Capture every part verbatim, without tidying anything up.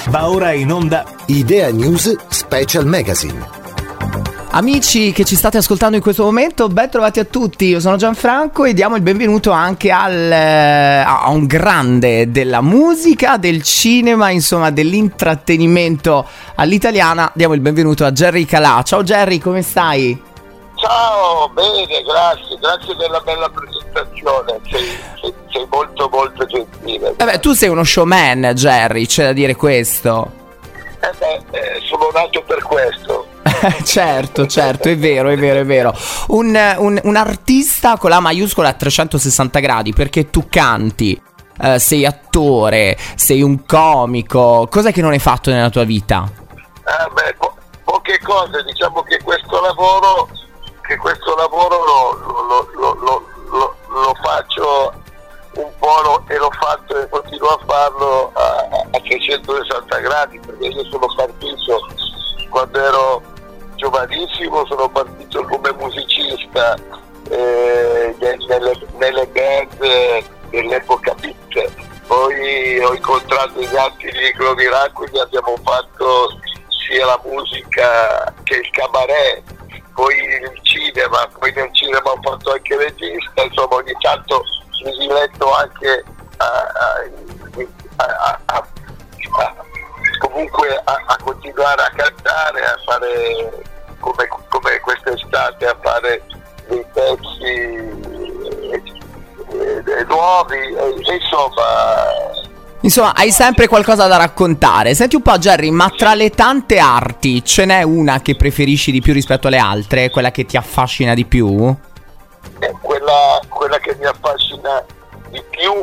Va ora in onda Idea News Special Magazine. Amici che ci state ascoltando in questo momento, ben trovati a tutti, io sono Gianfranco e diamo il benvenuto anche al, a un grande della musica, del cinema, insomma dell'intrattenimento all'italiana. Diamo il benvenuto a Jerry Calà. Ciao Jerry, come stai? Ciao, bene, grazie, grazie della bella presentazione, sei, sei, sei molto molto gentile. Eh beh, tu sei uno showman, Jerry, c'è da dire questo. Eh beh, eh, sono nato per questo. certo, certo, è vero, è vero, è vero. Un, un, un artista con la maiuscola a trecentosessanta gradi, perché tu canti, eh, sei attore, sei un comico. Cos'è che non hai fatto nella tua vita? Eh beh, po- poche cose, diciamo che questo lavoro, che questo lavoro lo, lo, lo, lo, lo, lo faccio un po' lo, e l'ho fatto e continuo a farlo a, a trecentosessanta gradi, perché io sono partito quando ero giovanissimo, sono partito come musicista eh, nelle, nelle band eh, dell'epoca beat, poi ho incontrato i gatti di Niccolò Miracoli, abbiamo fatto sia la musica che il cabaret, poi il cinema, poi nel cinema ho fatto anche regista, insomma ogni tanto mi diletto anche a, a, a, a, a comunque a, a continuare a cantare, a fare come, come quest'estate, a fare dei pezzi eh, eh, nuovi, eh, insomma. Insomma, hai sempre qualcosa da raccontare. Senti un po', Jerry, ma tra le tante arti ce n'è una che preferisci di più rispetto alle altre? Quella che ti affascina di più? Eh, quella, quella che mi affascina di più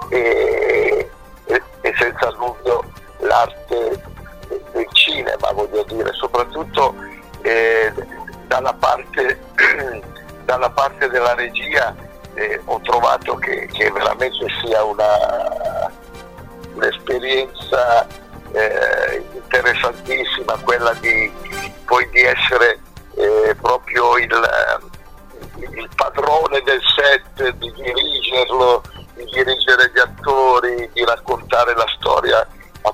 è, è, è senza dubbio l'arte del cinema, voglio dire, soprattutto eh, dalla parte dalla parte della regia eh, ho trovato che, che veramente sia una un'esperienza eh, interessantissima, quella di poi di essere eh, proprio il, il padrone del set, di dirigerlo, di dirigere gli attori, di raccontare la storia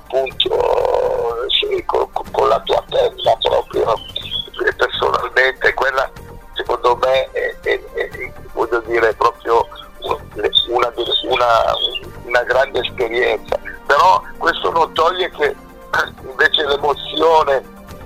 appunto sì, con, con la tua penna proprio. E personalmente quella secondo me è, è, è, voglio dire proprio una, una, una grande esperienza, però questo non toglie che invece l'emozione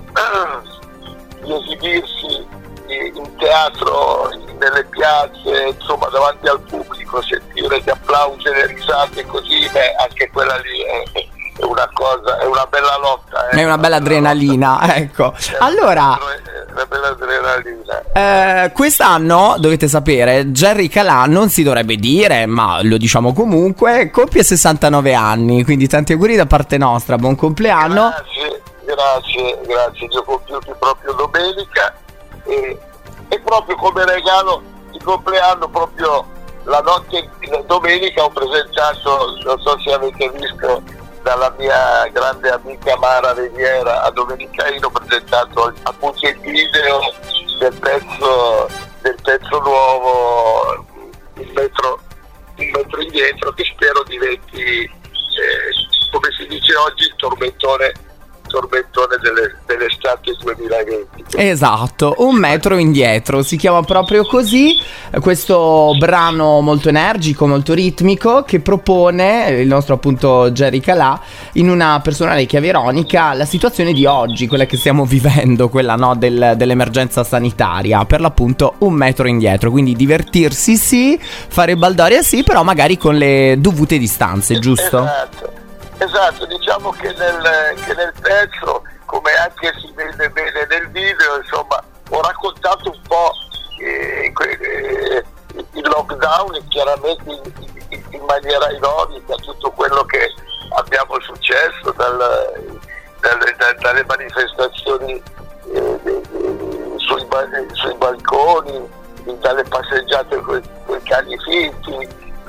di esibirsi in teatro, nelle piazze, insomma davanti al pubblico, sentire gli applausi e le risate così, beh, anche quella lì è, è una cosa, è una bella lotta. Eh? È una bella adrenalina, ecco. Allora, è una bella adrenalina. Eh, quest'anno, dovete sapere, Jerry Calà non si dovrebbe dire, ma lo diciamo comunque, compie sessantanove anni, quindi tanti auguri da parte nostra, buon compleanno. Grazie, grazie, grazie, li ho compiuti proprio domenica. E, e proprio come regalo di compleanno, proprio la notte domenica ho presentato, non so se avete visto, dalla mia grande amica Mara Riviera a Domenicaino, ho presentato appunto il video del pezzo del pezzo nuovo, un metro, un metro indietro, che spero diventi eh, come si dice oggi il tormentone tormentone delle, dell'estate duemilaventi. Esatto, un metro indietro, si chiama proprio così questo brano molto energico, molto ritmico, che propone il nostro appunto Jerry Calà in una personale chiave ironica la situazione di oggi, quella che stiamo vivendo, quella no del, dell'emergenza sanitaria, per l'appunto un metro indietro, quindi divertirsi sì, fare baldoria sì, però magari con le dovute distanze, giusto? Esatto. Esatto, diciamo che nel, che nel pezzo, come anche si vede bene nel video, insomma, ho raccontato un po' eh, eh, il lockdown, e chiaramente in, in, in maniera ironica, tutto quello che abbiamo successo dal, dalle, dalle, dalle manifestazioni eh, sui, sui balconi, dalle passeggiate con i cani finti,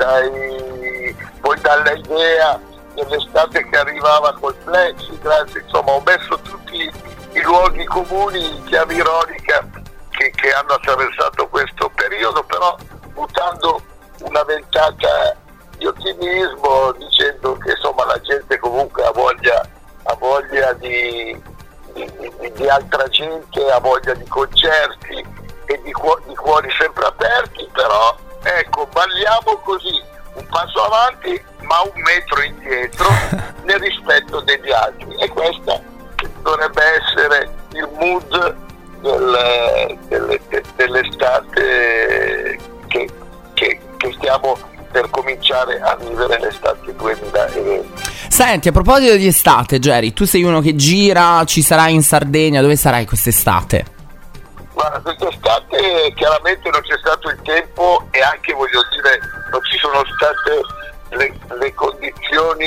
dai, poi dall'idea dell'estate che arrivava col plexiglass, insomma ho messo tutti i luoghi comuni in chiave ironica che, che hanno attraversato questo periodo, però buttando una ventata di ottimismo, dicendo che insomma la gente comunque ha voglia, ha voglia voglia di, di, di, di altra gente, ha voglia di concerti e di, cuori, di cuori sempre aperti, però ecco, balliamo così, un passo avanti ma un metro indietro nel rispetto degli altri, e questa dovrebbe essere il mood del, delle, de, dell'estate che, che, che stiamo per cominciare a vivere, l'estate duemilaventi. Senti, a proposito di estate, Jerry, tu sei uno che gira, ci sarai in Sardegna, dove sarai quest'estate? Guarda, quest'estate chiaramente non c'è stato il tempo e anche, voglio dire, non ci sono state le, le condizioni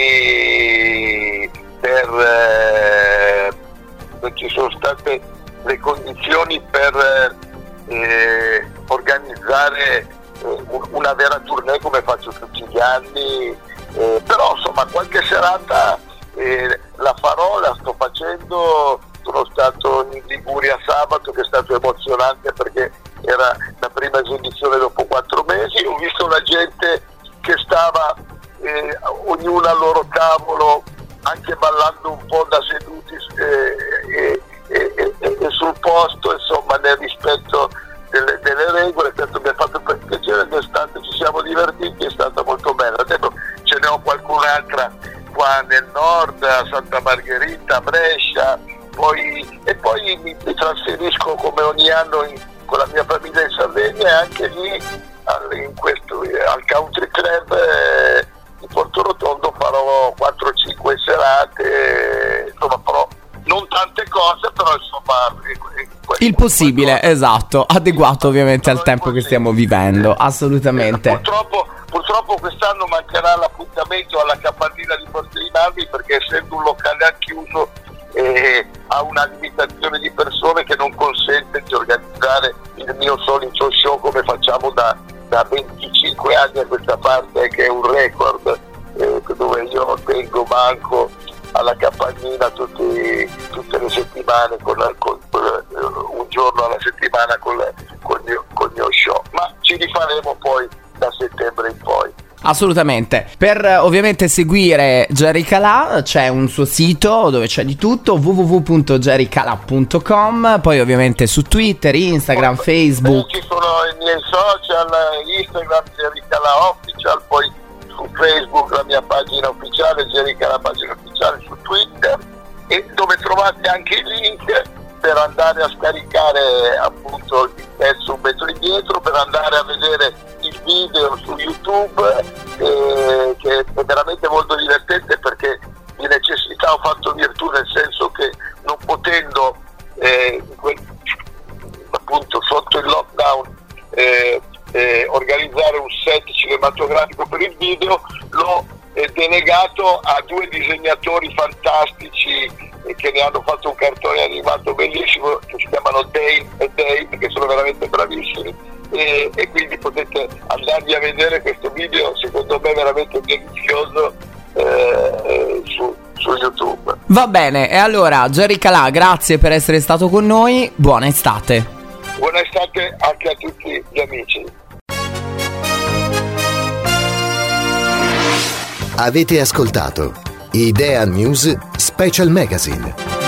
per eh, non ci sono state le condizioni per eh, organizzare eh, una vera tournée come faccio tutti gli anni, eh, però insomma qualche serata eh, la farò, la sto facendo. Sono stato in Liguria sabato, che è stato emozionante perché era la prima esibizione dopo quattro mesi. Ho visto la gente che stava eh, ognuno al loro tavolo, anche ballando un po' da seduti eh, eh, eh, eh, eh, sul posto, insomma nel rispetto delle, delle regole. Tanto mi ha fatto piacere d'estate, ci siamo divertiti, è stata molto bella. Adesso ce ne ho qualcun'altra qua nel nord, a Santa Margherita, a Brescia. Poi, e poi mi, mi trasferisco come ogni anno in, con la mia famiglia in Sardegna, e anche lì al, in questo, al Country Club eh, di Porto Rotondo farò quattro cinque serate, insomma farò non tante cose, però insomma eh, il possibile, esatto, adeguato ovviamente al tempo che stiamo vivendo, assolutamente. Eh, purtroppo, purtroppo quest'anno mancherà l'appuntamento alla Capannina di Porto Rinaldi, perché essendo un locale al chiuso e ha una limitazione di persone che non consente di organizzare il mio solito show come facciamo da, da venticinque anni a questa parte, che è un record, eh, dove io tengo banco alla Capannina tutti, tutte le settimane, con, con, con, un giorno alla settimana con, con, il mio, con il mio show, ma ci rifaremo poi da settembre in poi. Assolutamente. Per ovviamente seguire Jerry Calà c'è un suo sito dove c'è di tutto, w w w punto jerry calà punto com, poi ovviamente su Twitter, Instagram, Facebook. Ci sono i miei social, Instagram Jerry Calà Official, poi su Facebook la mia pagina ufficiale, Jerry Calà pagina ufficiale, su Twitter, e dove trovate anche il link per andare a scaricare appunto il pezzo un metro indietro, per andare a vedere il video su YouTube, eh, che è veramente molto divertente, perché di necessità ho fatto virtù, nel senso che non potendo eh, quel, appunto sotto il lockdown eh, eh, organizzare un set cinematografico per il video, l'ho eh, delegato a due disegnatori fantastici che ne hanno fatto un cartone animato bellissimo, che si chiamano Dave e Dave, che sono veramente bravissimi, e, e quindi potete andarvi a vedere questo video, secondo me veramente delizioso, eh, su, su YouTube. Va bene, e allora Jerry Calà, grazie per essere stato con noi, buona estate. Buona estate anche a tutti gli amici. Avete ascoltato Idea News Special Magazine.